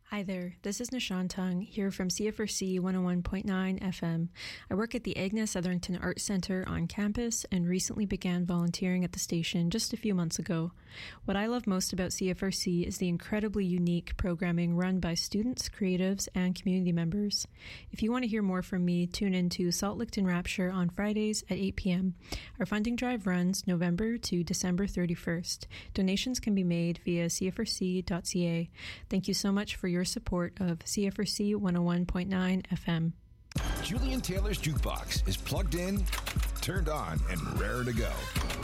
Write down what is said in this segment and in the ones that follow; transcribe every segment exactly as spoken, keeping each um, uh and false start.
Hi there, this is Nishan Tung here from C F R C one oh one point nine F M. I work at the Agnes Etherington Arts Centre on campus and recently began volunteering at the station just a few months ago. What I love most about C F R C is the incredibly unique programming run by students, creatives, and community members. If you want to hear more from me, tune into Salt Licked in Rapture on Fridays at eight p.m. Our funding drive runs November to December thirty-first. Donations can be made via c f r c dot c a. Thank you so much for your support of C F R C one oh one point nine F M. Julian Taylor's Jukebox is plugged in, turned on, and raring to go.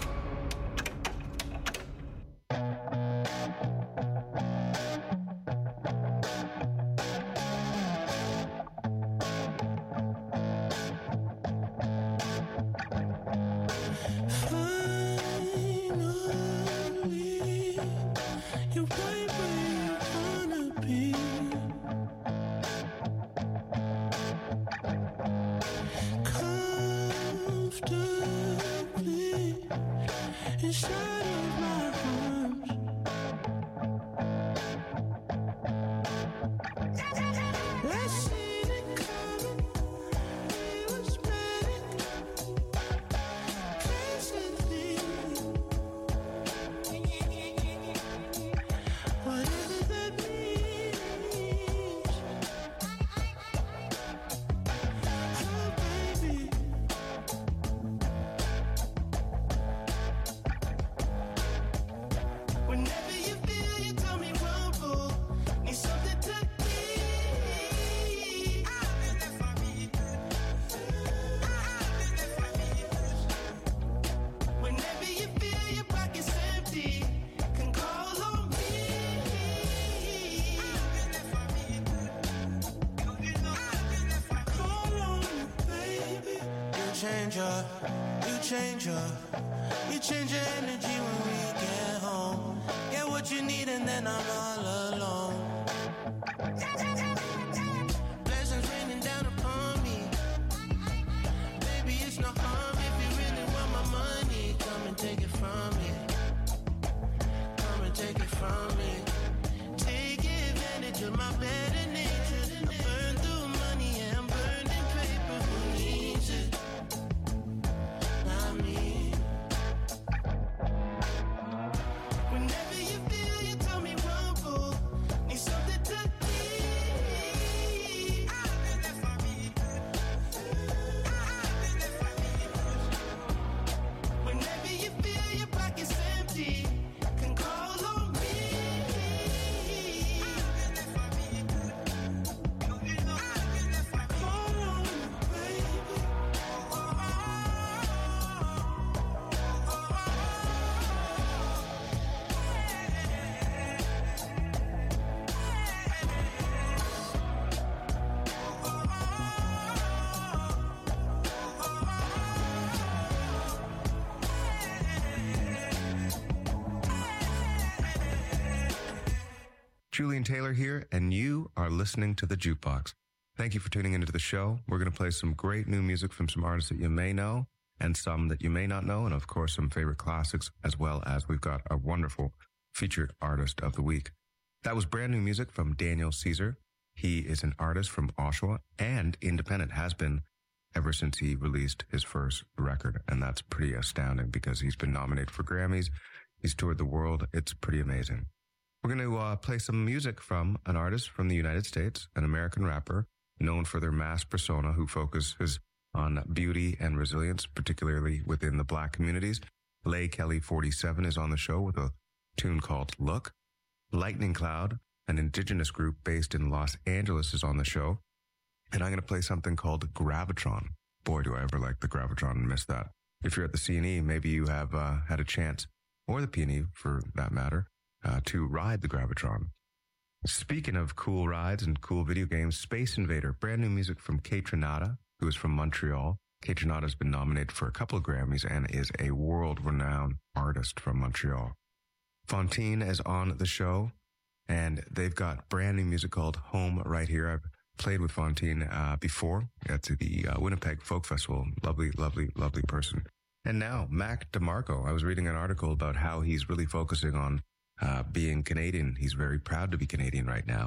Julian Taylor here, and you are listening to The Jukebox. Thank you for tuning into the show. We're going to play some great new music from some artists that you may know and some that you may not know, and of course some favorite classics, as well as we've got a wonderful featured artist of the week. That was brand new music from Daniel Caesar. He is an artist from Oshawa and independent, has been ever since he released his first record, and that's pretty astounding because he's been nominated for Grammys. He's toured the world. It's pretty amazing. We're going to uh, play some music from an artist from the United States, an American rapper known for their mass persona who focuses on beauty and resilience, particularly within the Black communities. Lay Kelly forty-seven is on the show with a tune called Look. Lightning Cloud, an indigenous group based in Los Angeles, is on the show. And I'm going to play something called Gravitron. Boy, do I ever like the Gravitron and miss that. If you're at the C and E, maybe you have uh, had a chance, or the P and E for that matter, Uh, to ride the Gravitron. Speaking of cool rides and cool video games, Space Invader, brand new music from Kaytranada, who is from Montreal. Kaytranada has been nominated for a couple of Grammys and is a world-renowned artist from Montreal. Fontaine is on the show, and they've got brand new music called Home right here. I've played with Fontaine uh, before at the uh, Winnipeg Folk Festival. Lovely, lovely, lovely person. And now, Mac DeMarco. I was reading an article about how he's really focusing on uh, being Canadian. He's very proud to be Canadian right now.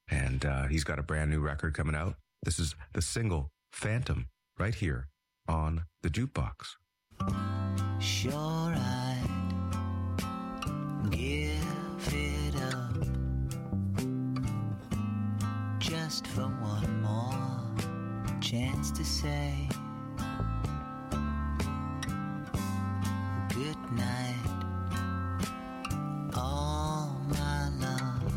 And uh, he's got a brand new record coming out. This is the single Phantom right here on the Jukebox. Sure, I'd give it up just for one more chance to say good night, all my love.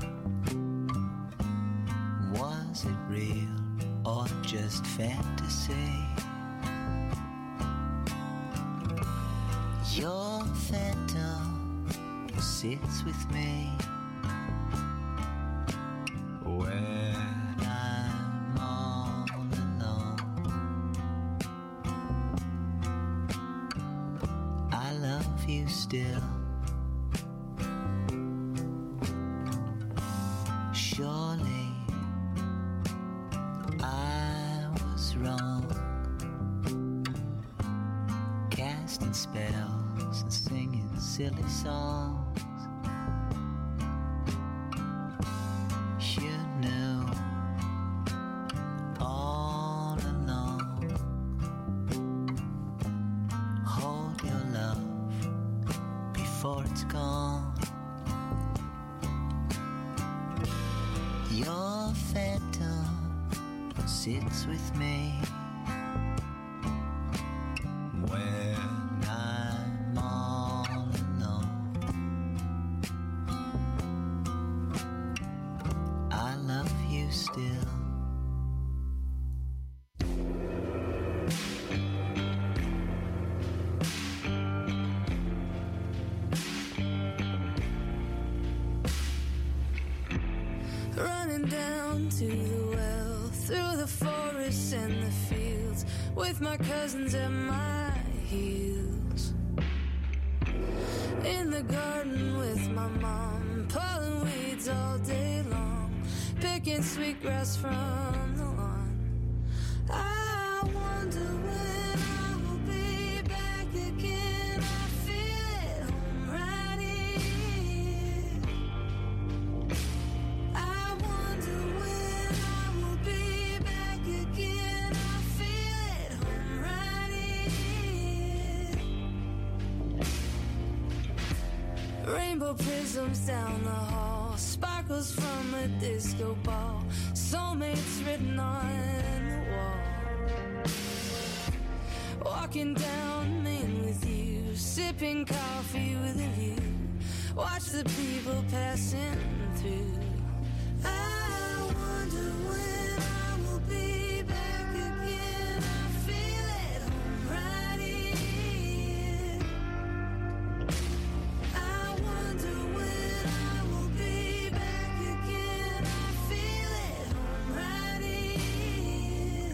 Was it real or just fantasy? Your phantom sits with me when I'm all alone. I love you still. Surely I was wrong, casting spells and singing silly songs. You knew all along. Hold your love before it's gone. Your phantom sits with me when I'm all alone. I love you still. Running down to the well, through the forests and the fields, with my cousins at my heels. In the garden with my mom, pulling weeds all day long, picking sweetgrass from the lawn. I wonder when I will be back again. I feel at home right here. I wonder when I will be back again. I feel at home right here. Rainbow prisms down the hall, sparkles from a disco ball, soulmates written on the wall. Walking down Main with you, sipping coffee with a view, watch the people passing through. I wonder when I will be back again. I feel at home right here. I wonder when I will be back again. I feel at home right here.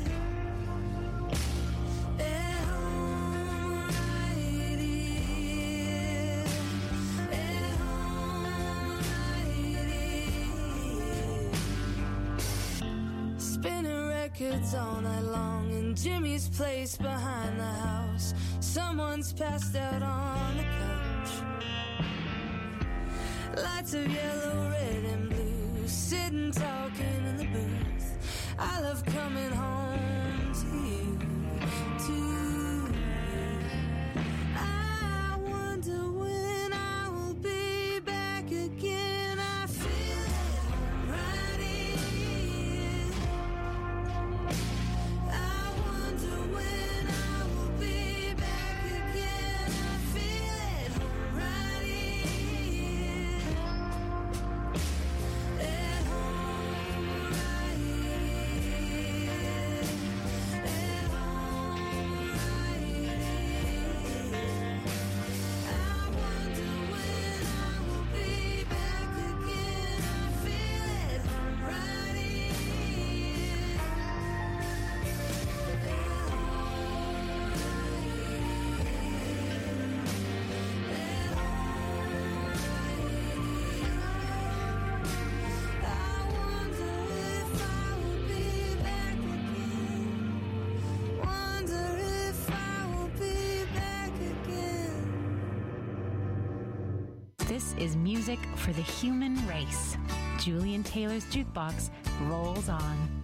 At home right here. At home right here. Spinning records all night long in Jimmy's place behind the house. Someone's passed out on the couch. Lights of yellow, red, and blue, sitting talking in the booth. I love coming home to you, to you. I wonder when I will be back again. I feel at home right here. I wonder when I will be back again. I feel at home right here. At home right here. At home right here. I wonder when I will be back again. I feel at home right here. At home I wonder if I will be back again. Wonder if I will be back again. This is music for the human race. Julian Taylor's Jukebox rolls on.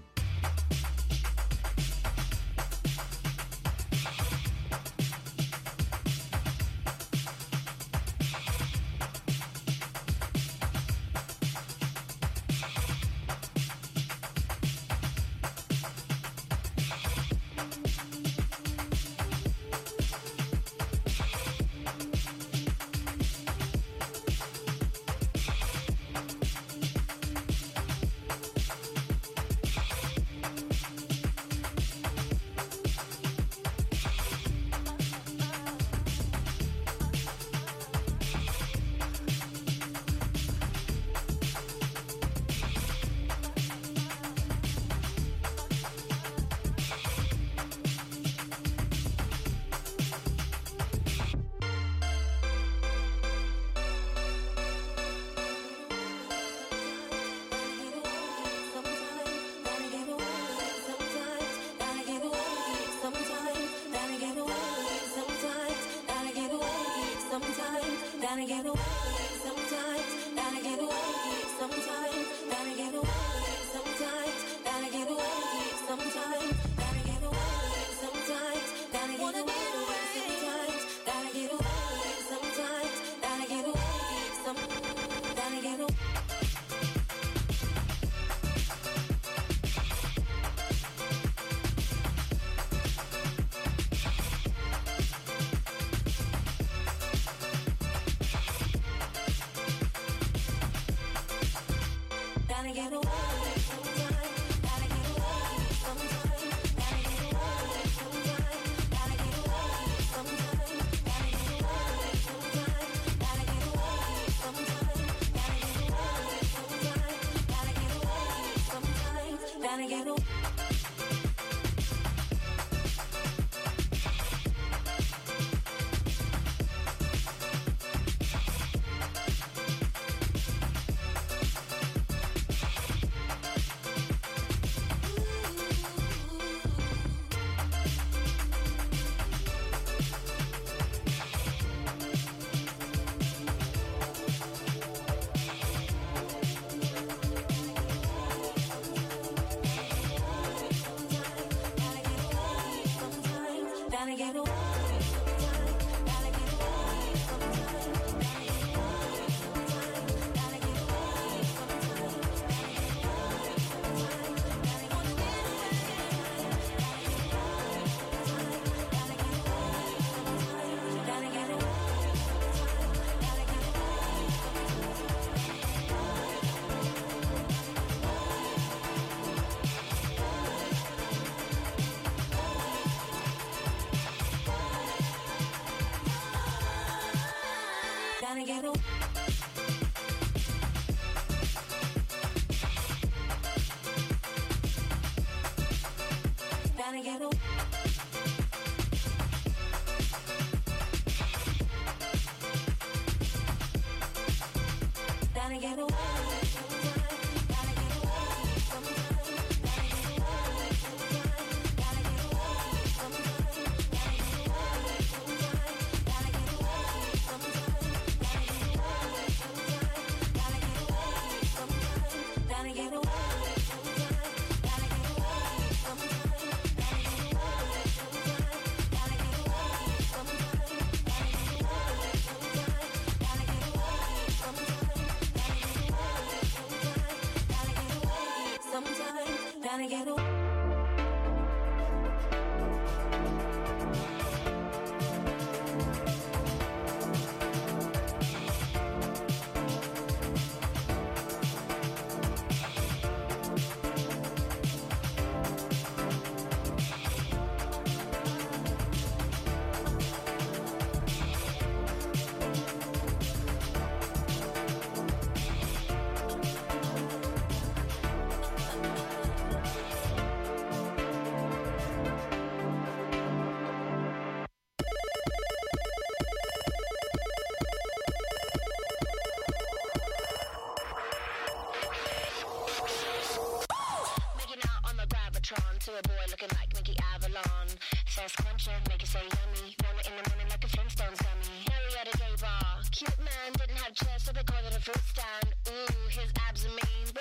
To a boy looking like Mickey Avalon. First quencher, make you say yummy. Roll it in the morning like a Flintstones gummy. Harry at a gay bar. Cute man, didn't have chairs, so they called it a fruit stand. Ooh, his abs are mean.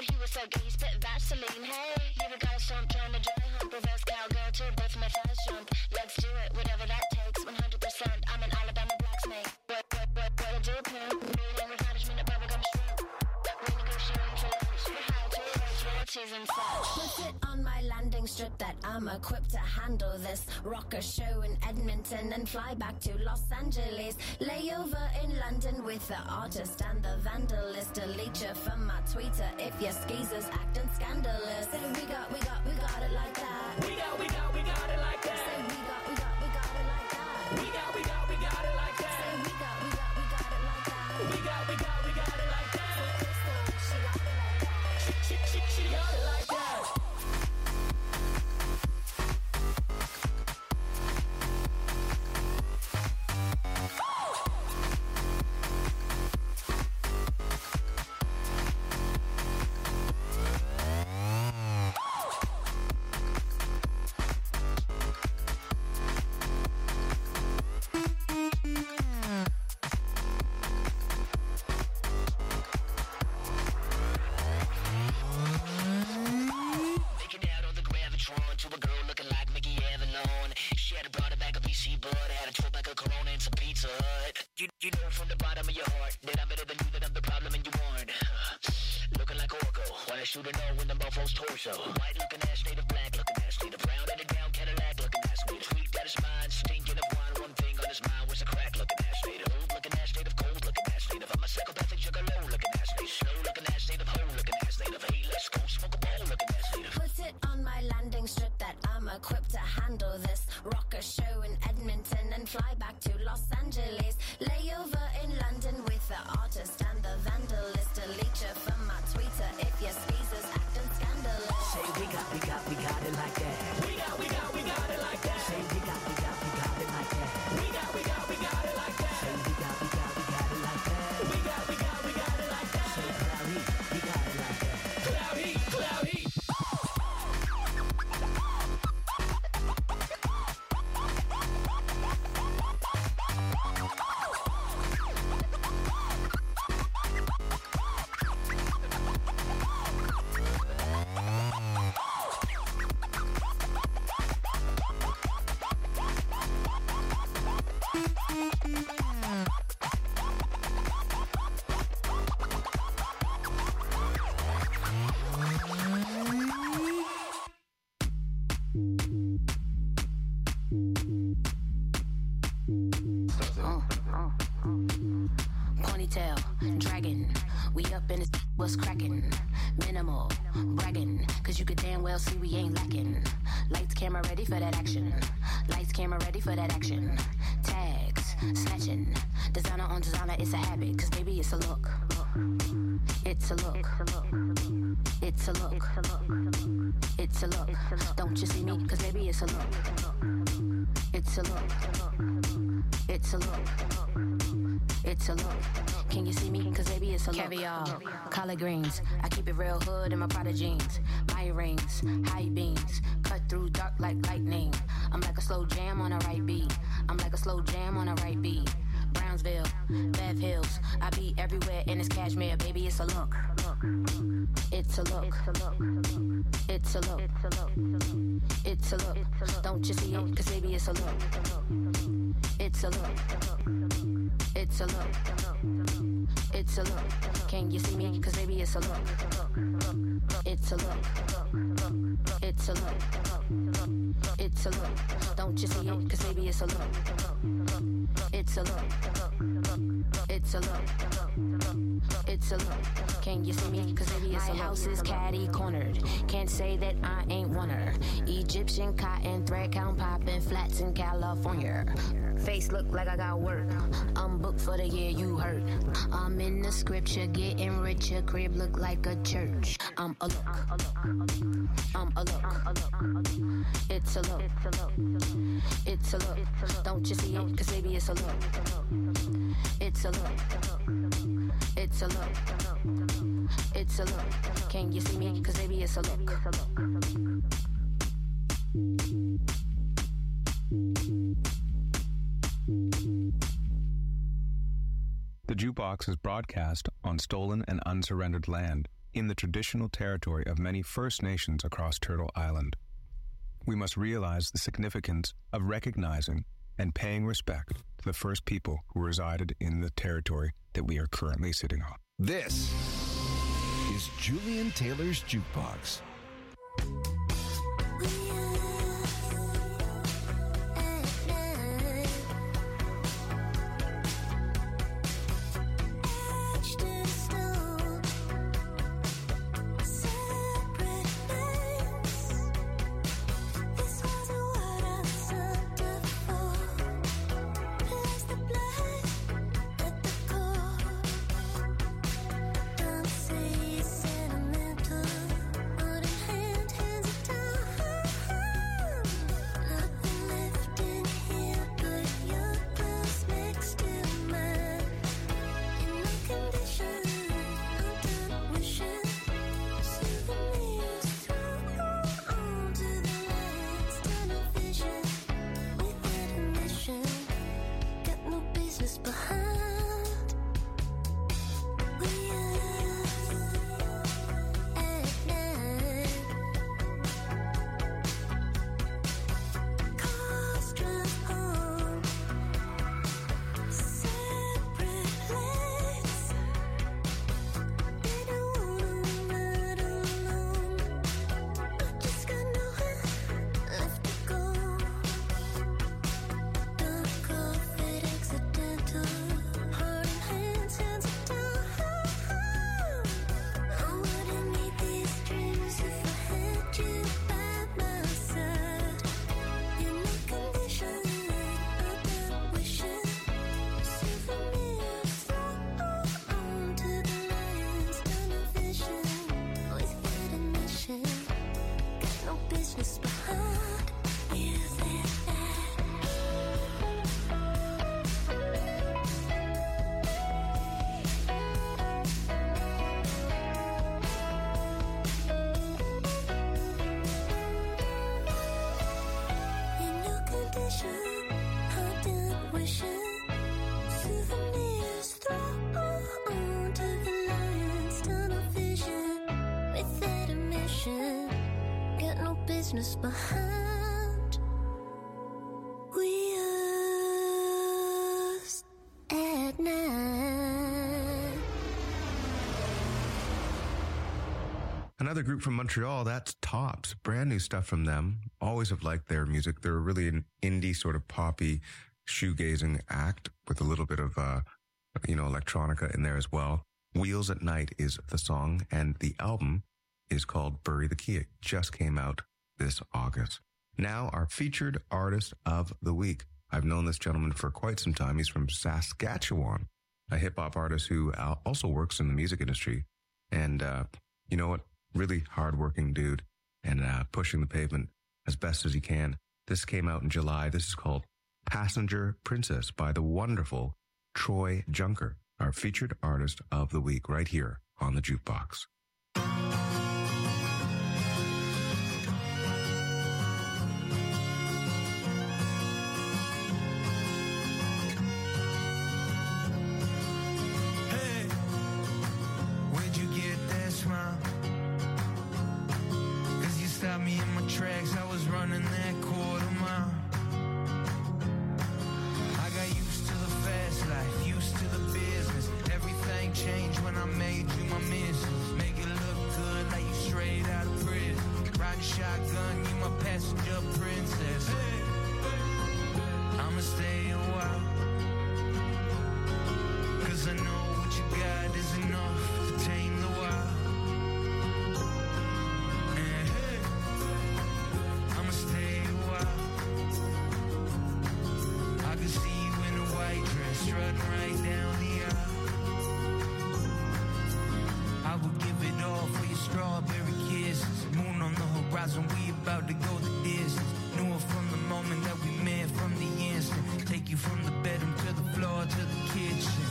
So get you spit Vaseline, hey. You ever got a stomp trying to dry hump? Reverse cowgirl to a birth my first jump. Let's do it, whatever that takes, one hundred percent. I'm an Alabama blacksmith. What, what, what, what a dope now? Meeting with management at bubblegum shrimp. Renegotiating for lunch. We're high to raise royalties and such. Put it on my landing strip that I'm equipped to handle this rocker show in Edmonton and fly back to Los Angeles. Layover in London with the artist and the vandalist. Delete you from my Twitter if your skeezers acting scandalous. Say we got, we got, we got it like that. We got, we got, we got it like that. Say we got, we got, we got it like that. We got, we got, we got it like that. Say we got, we got, we got it like that. We got, we got, we got it like that. She got it like that. She, she, she got it like that. You, you know from the bottom of your heart that I'm better than you, that I'm the problem and you weren't. Looking like Orko, while I shoot a no in the mofo's torso. White looking ass, native black looking ass, native brown in a down Cadillac looking ass, native sweet that is mine, stinking of wine. One thing on his mind was a crack looking ass, native old looking ass, native cold looking ass, native. I'm a psychopathic juggalo looking ass, native slow looking ass, native hoe looking ass, native. Hey, let's go smoke a bowl looking ass, native. Put it on my landing strip that I'm equipped to handle this rocker show in Edmonton and fly back to Los Angeles. Layover in London with the artist and the vandalist. Delete you from my Twitter if your skeezers acting scandalous. Say we got, we got, we got it like that. We got, we got, we got it like that. Say we got, we got, we got it like that. We got, we got, we got it like that. Say we got, we got, we got it like that. We got, we got, we got it like that. Say cloud heat, we got it like that. Cloud heat, cloud heat. Ponytail, dragon, we up in this, what's cracking? Minimal, bragging, cause you could damn well see we ain't lacking. Lights, camera, ready for that action. Lights, camera, ready for that action. Tags, snatching, designer on designer, it's a habit, cause baby it's a look. It's a look. It's a look. It's a look. Don't you see me, cause baby it's a look. It's a look. It's a look. It's a look. Can you see me? Cause baby it's a look. Caviar, collard greens. I keep it real hood in my Prada jeans. My rings, high beams. Cut through dark like lightning. I'm like a slow jam on a right beat. I'm like a slow jam on a right beat. Brownsville, Bev Hills. I be everywhere in this cashmere. Baby it's a look. It's a look. It's a look. It's a look. Don't you see it? Cause baby it's a look. It's a look. It's a look. It's a look. Can you see me? Cause baby it's a look. It's a look. It's a look. It's a look. Don't you see it? Cause baby it's a look. It's a look. It's a look. It's a look. Can you see me? Cause baby it's a look. My house is catty cornered. Can't say that I ain't one her. Egyptian cotton thread count popping flats in California. Face look like I got work. I'm booked for the year you heard. I'm in the scripture getting richer. Crib look like a church. I'm a look. I'm a look. It's a look. It's a look. Don't you see it? Cause baby it's a look. It's a look. It's a look. It's a look. Can you see me? Cause baby it's a look. The Jukebox is broadcast on stolen and unsurrendered land. in the traditional territory of many First Nations across Turtle Island. We must realize the significance of recognizing and paying respect to the first people who resided in the territory that we are currently sitting on. This is Julian Taylor's Jukebox. Behind, we us at night. Another group from Montreal, that's Tops. Brand new stuff from them. Always have liked their music. They're really an indie sort of poppy shoegazing act with a little bit of, uh, you know, electronica in there as well. Wheels at Night is the song, and the album is called Bury the Key. It just came out this August. Now, our featured artist of the week. I've known this gentleman for quite some time. He's from Saskatchewan, a hip-hop artist who also works in the music industry. And, uh, you know what? Really hardworking dude and uh, pushing the pavement as best as he can. This came out in July. This is called Passenger Princess by the wonderful Troy Junker, our featured artist of the week, right here on the Jukebox. Stopped me in my tracks, I was running that quarter mile. I got used to the fast life, used to the business. Everything changed when I made you my missus. Make it look good like you straight out of prison. Riding shotgun, you my passenger princess. I'ma stay a while, cause I know what you got is enough to tame the wild. Strutting right down the aisle. I would give it all for your strawberry kisses. Moon on the horizon, we about to go the distance. Knew it from the moment that we met, from the instant. Take you from the bedroom to the floor to the kitchen.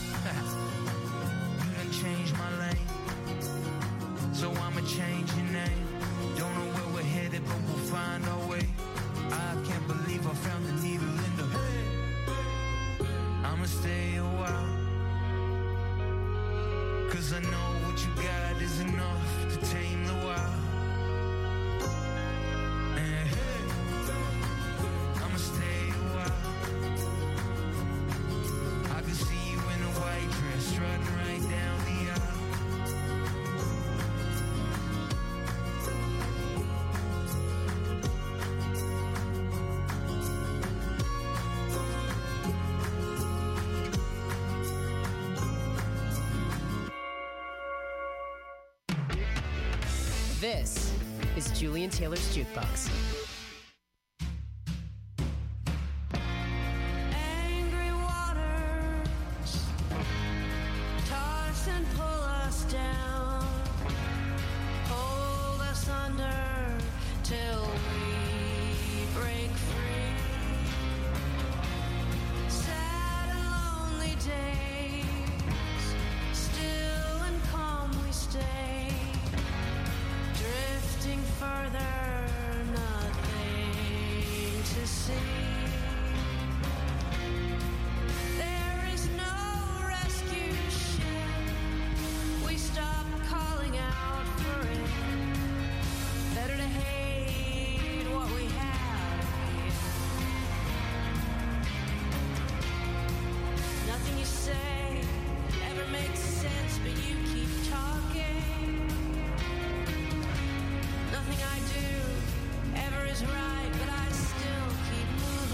You done changed my lane, so I'ma change your name. Don't know where we're headed, but we'll find our way. I can't believe I found the needle in the hay. I'ma stay a while, cause I know what you got is enough This is Julian Taylor's Jukebox. Angry waters toss and pull us down, hold us under till we break free. Sad and lonely days, still and calm we stay, drifting further, nothing to see. There is no rescue ship, we stop calling out for it. Better to hate what we have here. Nothing you say ever makes sense, but you keep talking. Nothing I do ever is right, but I still keep moving.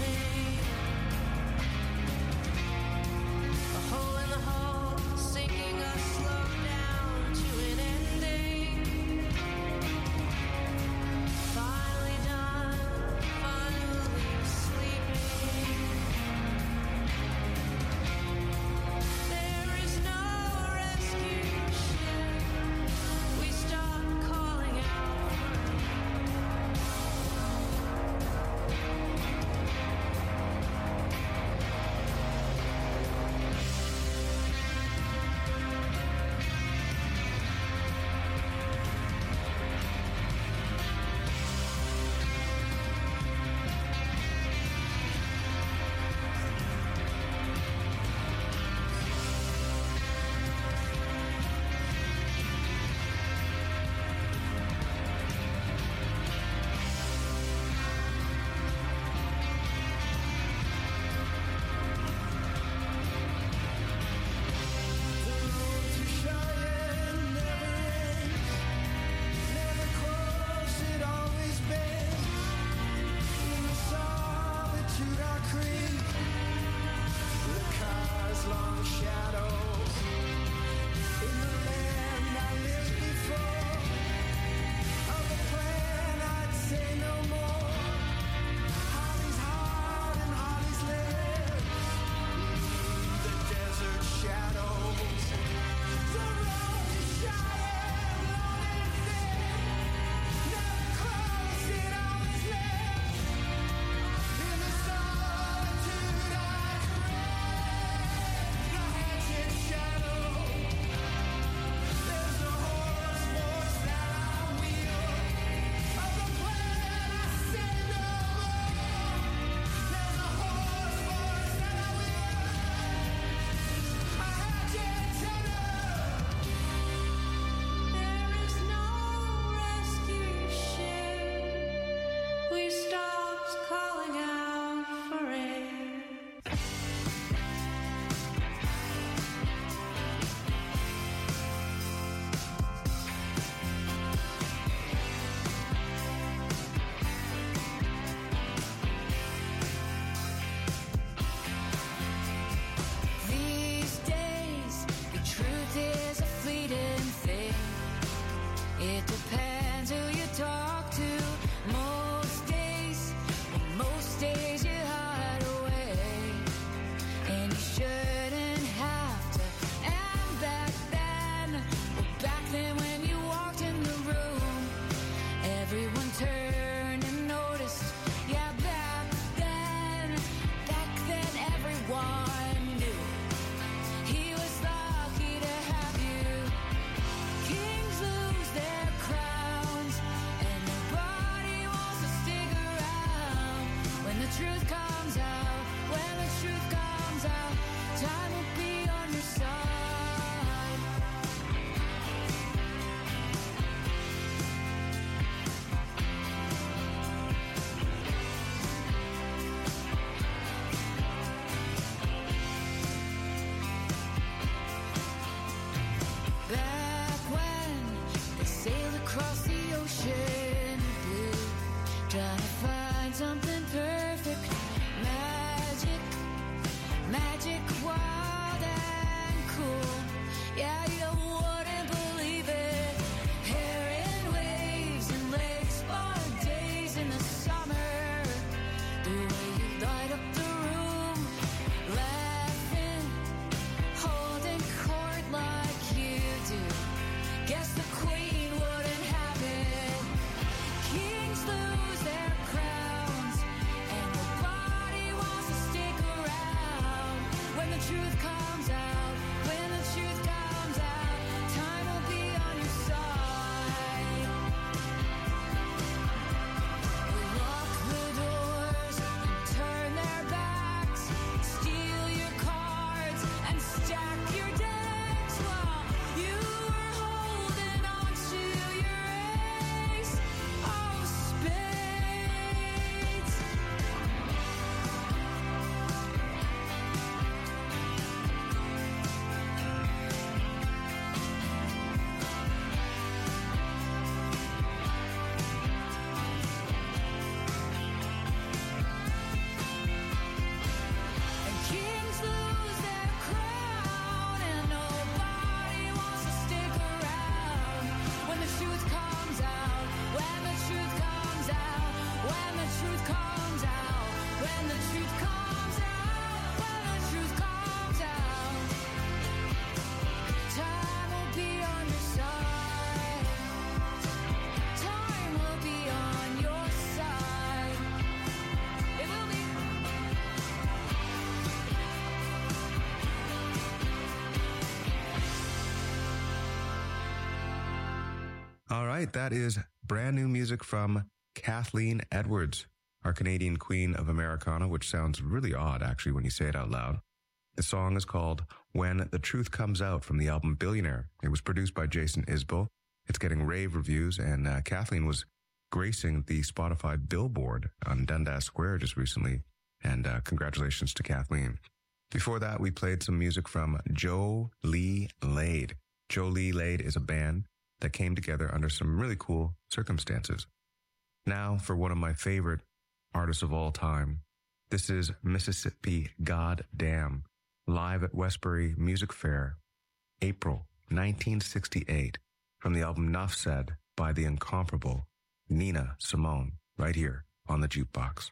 right, that is brand new music from Kathleen Edwards, our Canadian queen of Americana, which sounds really odd, actually, when you say it out loud. The song is called When the Truth Comes Out from the album Billionaire. It was produced by Jason Isbell. It's getting rave reviews, and uh, Kathleen was gracing the Spotify Billboard on Dundas Square just recently, and uh, congratulations to Kathleen. Before that, we played some music from Joe Lee Lade. Joe Lee Lade is a band that came together under some really cool circumstances. Now, for one of my favorite artists of all time, this is Mississippi Goddam, live at Westbury Music Fair, April nineteen sixty-eight, from the album Nuff Said by the incomparable Nina Simone, right here on the Jukebox.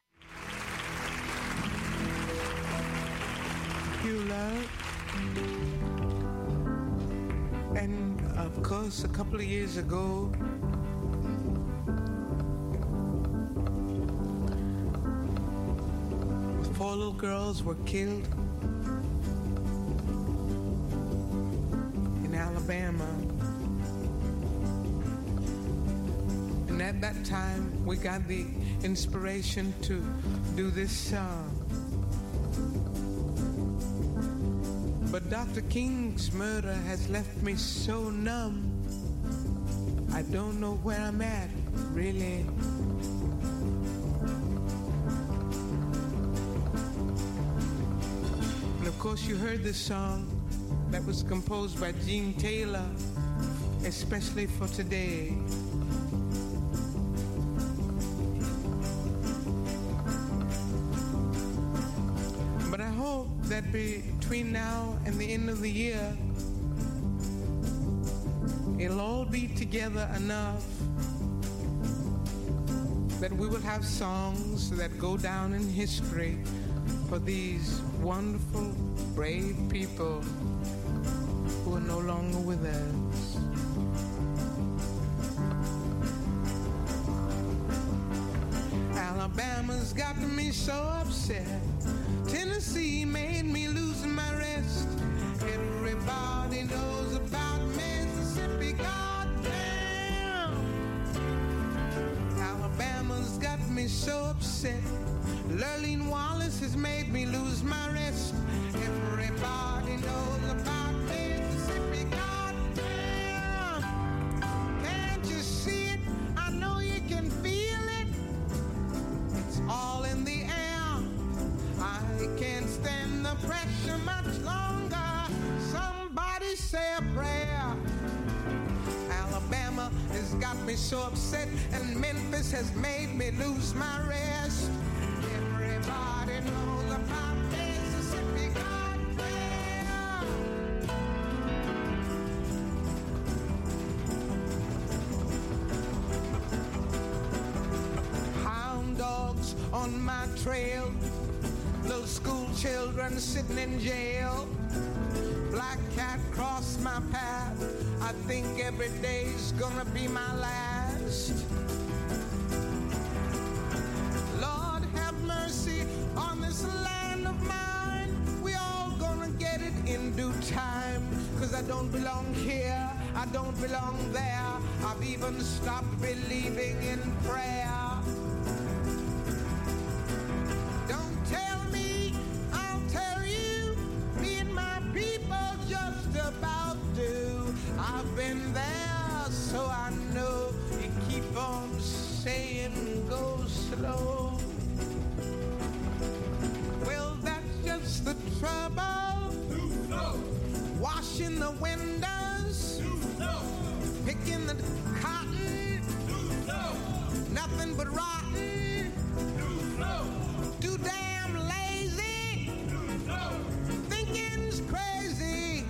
You love, and of course, a couple of years ago, four little girls were killed in Alabama. And at that time, we got the inspiration to do this song. But Doctor King's murder has left me so numb. I don't know where I'm at, really. And of course, you heard this song that was composed by Gene Taylor, especially for today. But I hope that between now and the end of the year, it'll all be together enough that we will have songs that go down in history for these wonderful, brave people who are no longer with us. Alabama's got me so upset. Tennessee made me lose my rest. Everybody knows about Mississippi, goddamn. Alabama's got me so upset. Lurleen Wallace has made me lose my rest. Everybody knows about Mississippi, goddamn. Can't you see it? I know you can feel it. It's all in the air. I can't stand the pressure much longer. Somebody say a prayer. Alabama has got me so upset, and Memphis has made me lose my rest. Everybody knows about Mississippi, goddamn. Hound dogs on my trail. Little school children sitting in jail. Black cat crossed my path. I think every day's gonna be my last. Lord, have mercy on this land of mine. We all gonna get it in due time. Cause I don't belong here, I don't belong there. I've even stopped believing in prayer. I've been there, so I know you keep on saying go slow. Well, that's just the trouble. Washing the windows, picking the cotton, nothing but rotten, too damn lazy, thinking's crazy.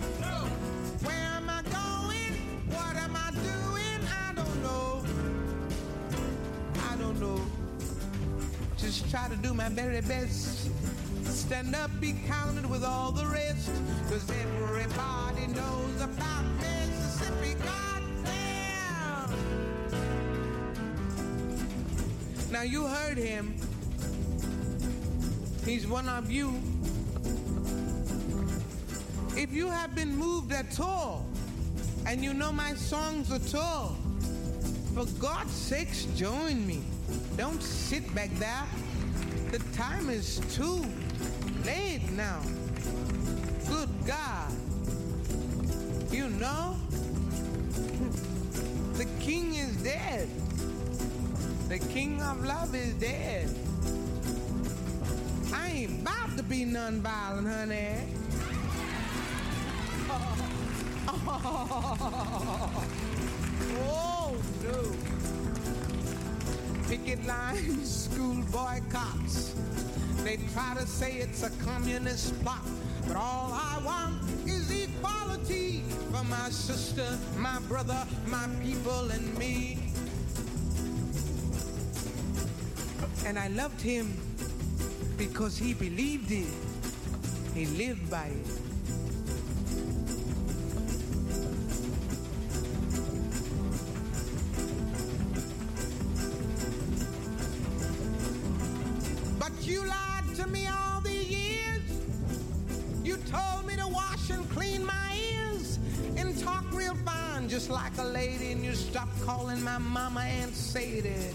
Just try to do my very best. Stand up, be counted with all the rest. Cause everybody knows about Mississippi, goddamn. Now you heard him. He's one of you. If you have been moved at all, and you know my songs at all, For God's sakes, join me. Don't sit back there. The time is too late now. Good God. You know, the king is dead. The king of love is dead. I ain't about to be nonviolent, honey. Oh, no. Picket lines, school boycotts. They try to say it's a communist plot, but all I want is equality for my sister, my brother, my people, and me. And I loved him because he believed it. He lived by it. You lied to me all these years. You told me to wash and clean my ears and talk real fine, just like a lady, and you stopped calling my mama Aunt Sadie.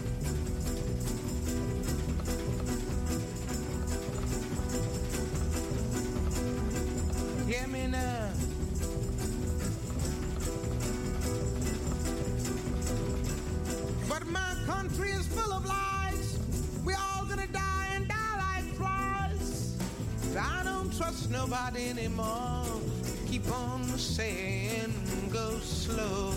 Hear me now. But my country is full of lies. We're all gonna die. I don't trust nobody anymore. Keep on saying go slow.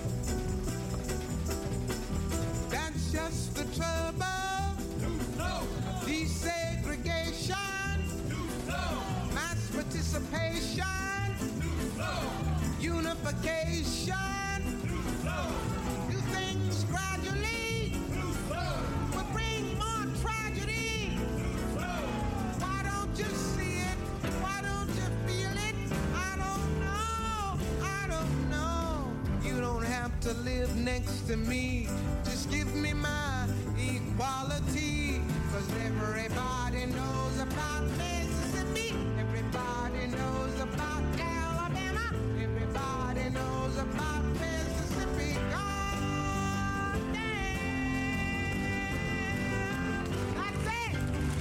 That's just the trouble. No. Desegregation. No. Mass participation. No. Unification. No. Do things gradually. No. Will bring more tragedy. Why don't you see it? Why don't you feel it? I don't know. I don't know. You don't have to live next to me. Just give me my equality. Cause everybody knows about Mississippi. Everybody knows about Alabama. Everybody knows about Mississippi. God damn. That's it.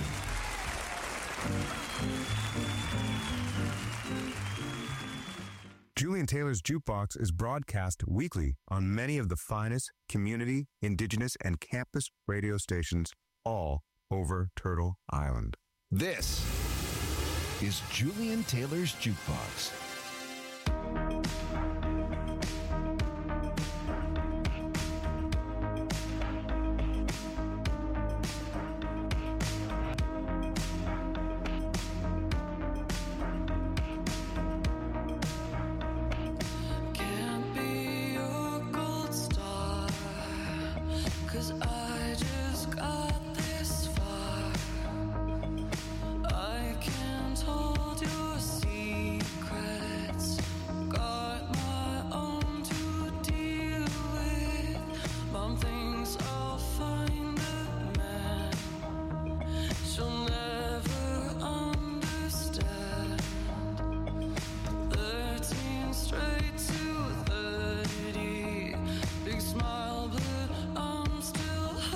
Julian Taylor's Jukebox is broadcast weekly on many of the finest community, indigenous, and campus radio stations all over Turtle Island. This is Julian Taylor's Jukebox. Smile, but I'm still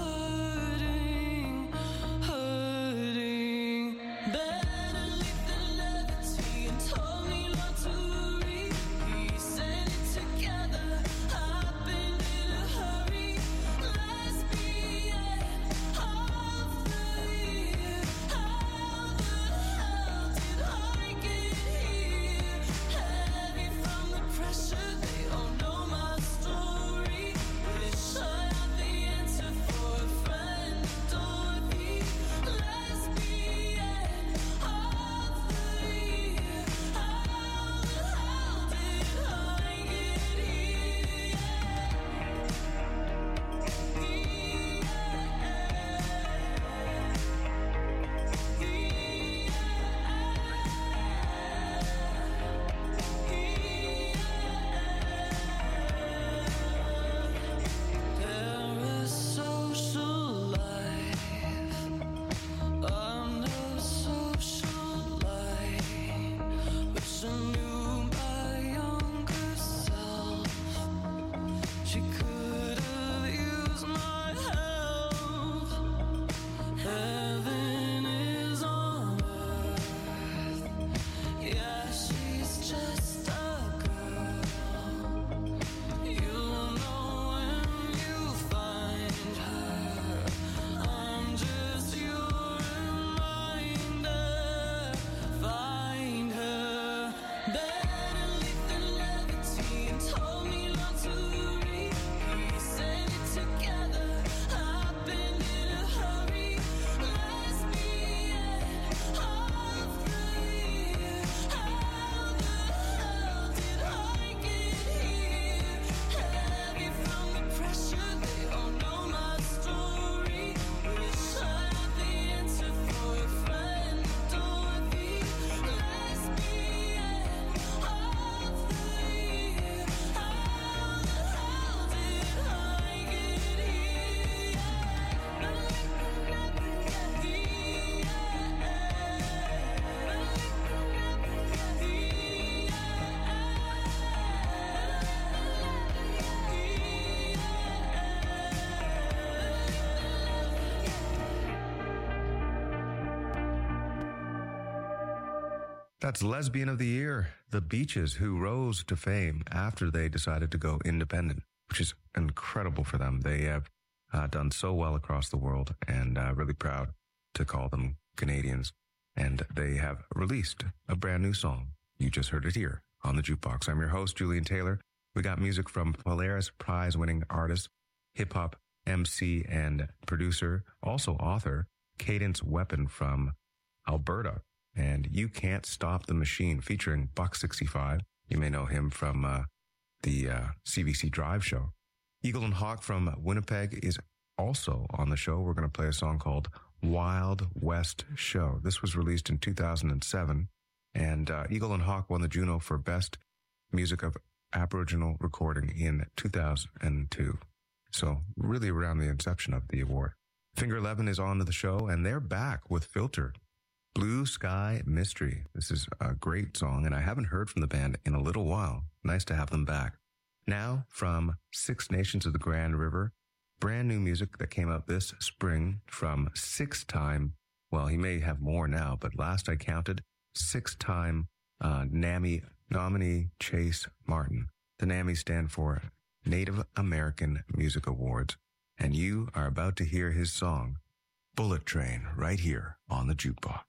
That's Lesbian of the Year, The Beaches, who rose to fame after they decided to go independent, which is incredible for them. They have uh, done so well across the world, and uh, really proud to call them Canadians. And they have released a brand new song. You just heard it here on the Jukebox. I'm your host, Julian Taylor. We got music from Polaris Prize-winning artist, hip-hop M C and producer, also author, Cadence Weapon from Alberta. And You Can't Stop the Machine, featuring Buck sixty-five. You may know him from uh, the uh, C B C Drive show. Eagle and Hawk from Winnipeg is also on the show. We're going to play a song called Wild West Show. This was released in two thousand seven, and uh, Eagle and Hawk won the Juno for Best Music of Aboriginal Recording in two thousand two. So really around the inception of the award. Finger eleven is on to the show, and they're back with Filter. Blue Sky Mystery. This is a great song, and I haven't heard from the band in a little while. Nice to have them back. Now, from Six Nations of the Grand River, brand new music that came out this spring from six-time, well, he may have more now, but last I counted, six-time uh, NAMI nominee Chase Martin. The NAMI stand for Native American Music Awards, and you are about to hear his song, Bullet Train, right here on the Jukebox.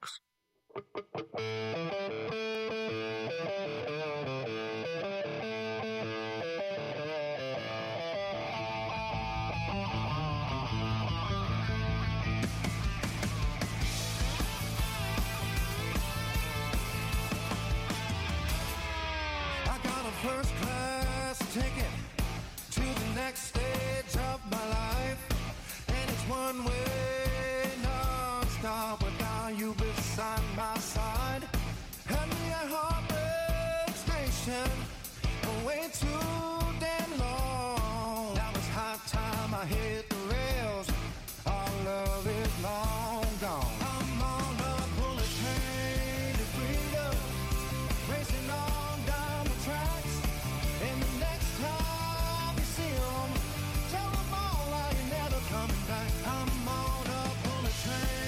I got a first class ticket to the next stage of my life, and it's one way. Without you beside my side, had me at Heartbreak Station, way too damn long. Now it's high time I hit the rails. Our love is long gone. I'm on a bullet train to freedom, racing on down the tracks. And the next time you see them, tell them all I ain't never coming back. I'm on a bullet train.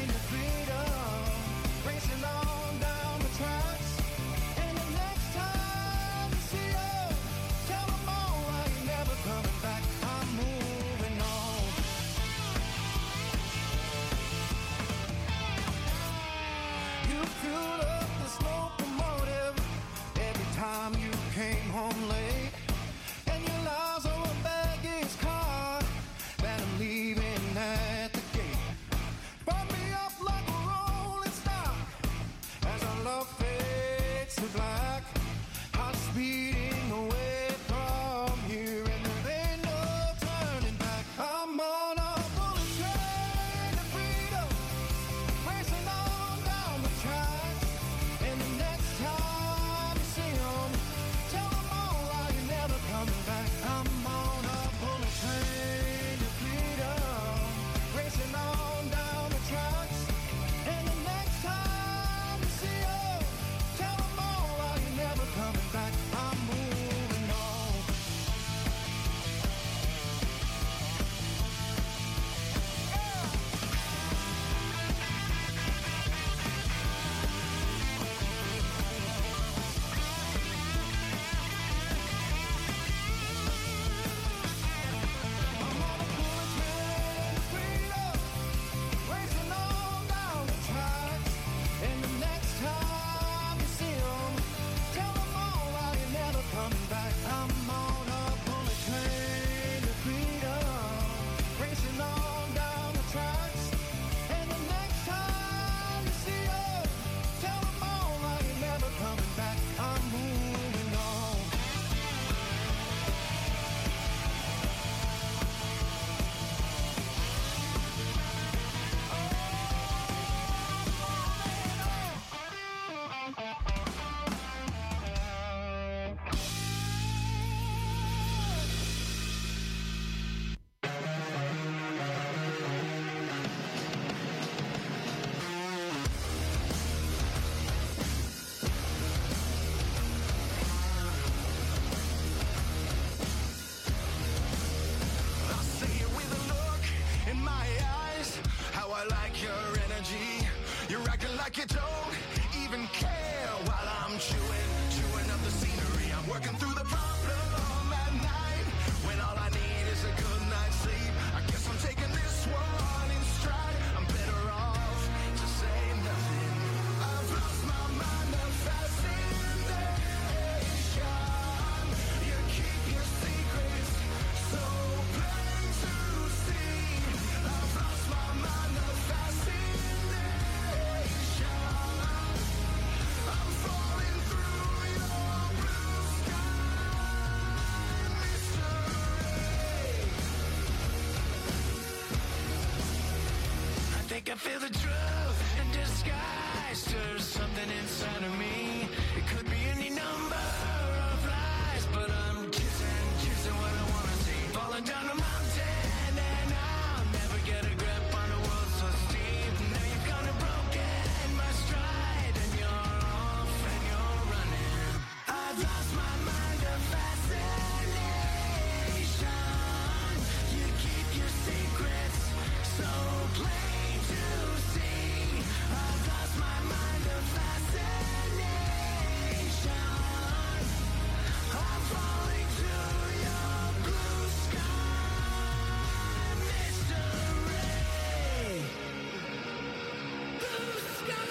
Came home late, and you lies on a baggage car that I'm leaving at the gate. Brought me up like a rolling stock as our love fades to black. I'm speeding away from here, and there ain't no turning back. I'm on a bullet train to freedom, racing on down the tracks. And the next time you see 'em, tell them all I ain't never coming back. I'm on a bullet train to freedom, racing on down the tracks. And the next time you see 'em, tell them all I ain't never coming back. I'm moving on. Racing on down the tracks, and the next time you see 'em, tell them all I ain't never coming back. I'm on a bullet train to freedom, racing on down the tracks, and the next time you see 'em, tell them all I ain't never coming back. I'm moving on. I see it with a look in my eyes, how I like your energy. You're acting like you don't even care working through the problem at night, when all I need is a good night's sleep. I guess I'm taking this one in stride. I'm better off to say nothing. I've lost my mind of fascination. You keep your secrets so plain to see. I've lost my mind of fascination. I'm falling through your blue sky mystery. I think I feel the truth in disguise. Stirs something inside of me. It could be any number of lies, but I'm choosing, choosing what I want to see. Falling down a mountain and I'll never get a grip on a world so steep. Now you've gone and broken my stride, and you're off and you're running. I've lost my mind of fascination. You keep your secrets so plain to see. I've lost my mind of fascination. I'm falling through your blue sky mystery. Blue sky.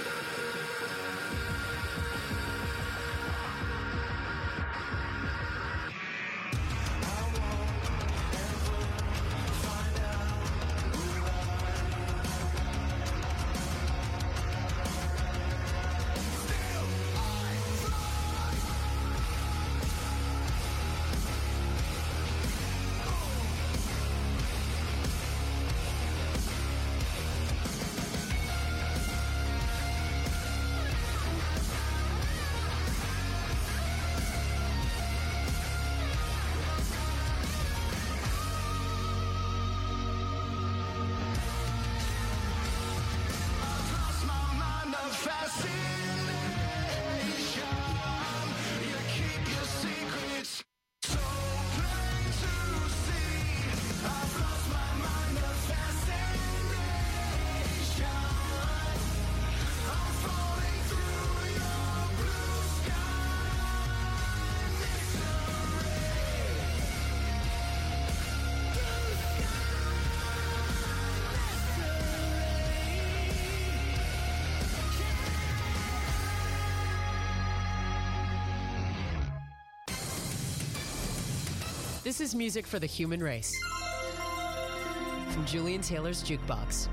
I've lost my mind of fascination. You keep your secrets so plain to see. I've lost my mind of fascination. I'm falling through your blue sky mystery. This is music for the human race. From Julian Taylor's Jukebox.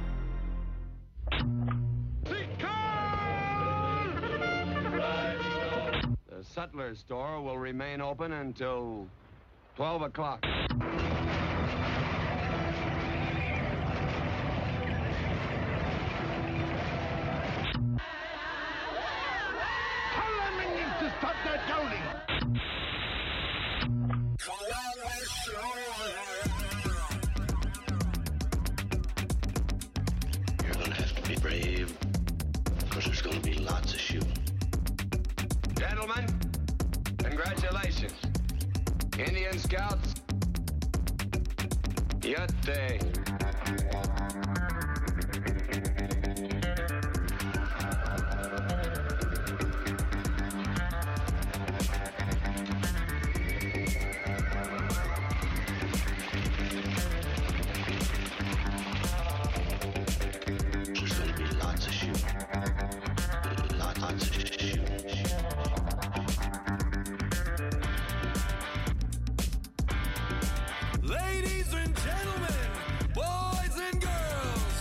The Sutler store will remain open until twelve o'clock. Tell them to stop that yelling. You're gonna have to be brave, because there's gonna be lots of shooting. Gentlemen, congratulations. Indian Scouts, Yatte. There's gonna be lots of shooting. Lots, lots of shooting. Ladies and gentlemen, boys and girls,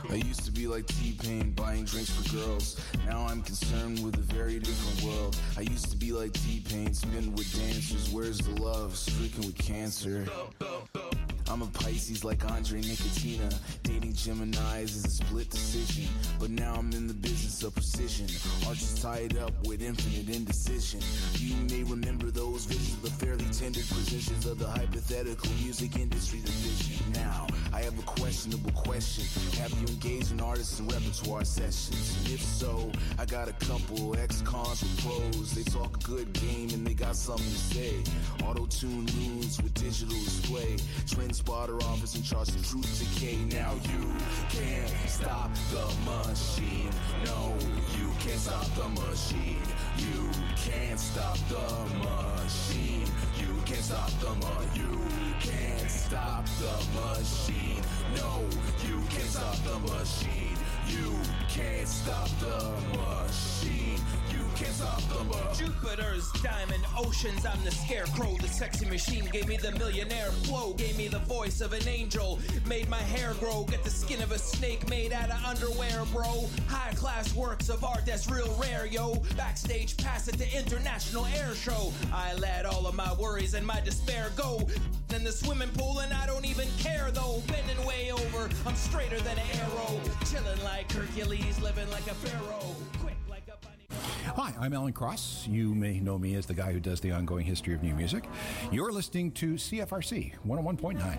I used to be like T-Pain, buying drinks for girls. Now I'm concerned with a very different world. I used to be like T-Pain, smitten with dancers. Where's the love? Stricken with cancer. I'm a Pisces like Andre Nicotina. Dating Geminis is a split decision. But now I'm in the business of precision. Arches tied up with infinite indecision. You may remember those visions of the fairly tender positions of the hypothetical music industry division. Now, I have a questionable question. Have you engaged in artists and repertoire sessions? And if so, I got a couple ex-cons with pros. They talk a good game and they got something to say. Auto-tune moves with digital display. Trend spotter office in charge of truth decay. Now you can't stop the machine. No, you can't stop the machine. You can't stop the machine. You can't stop the machine. You can't stop the machine. No, you can't stop the machine. You can't stop the machine. You can't stop the machine. Jupiter's diamond oceans, I'm the scarecrow. The sexy machine gave me the millionaire flow. Gave me the voice of an angel. Made my hair grow. Get the skin of a snake made out of underwear, bro. High class works of art that's real rare, yo. Backstage pass at the International Air Show. I let all of my worries and my despair go in the swimming pool, and I don't even care though. Bending way over, I'm straighter than an arrow. Chilling like Hercules, living like a pharaoh. Quick like a bunny. Hi, I'm Alan Cross. You may know me as the guy who does the ongoing history of new music. You're listening to C F R C one oh one point nine.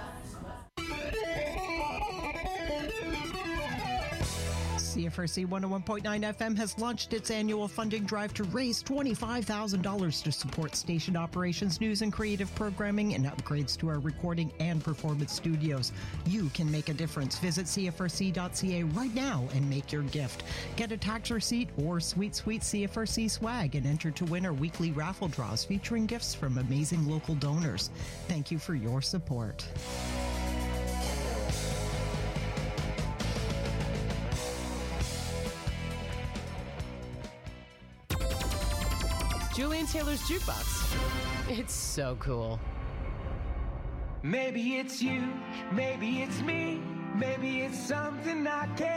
C F R C one oh one point nine F M has launched its annual funding drive to raise twenty-five thousand dollars to support station operations, news and creative programming, and upgrades to our recording and performance studios. You can make a difference. Visit C F R C dot C A right now and make your gift. Get a tax receipt or sweet, sweet C F R C swag and enter to win our weekly raffle draws featuring gifts from amazing local donors. Thank you for your support. Julian Taylor's Jukebox. It's so cool. Maybe it's you, maybe it's me, maybe it's something I can't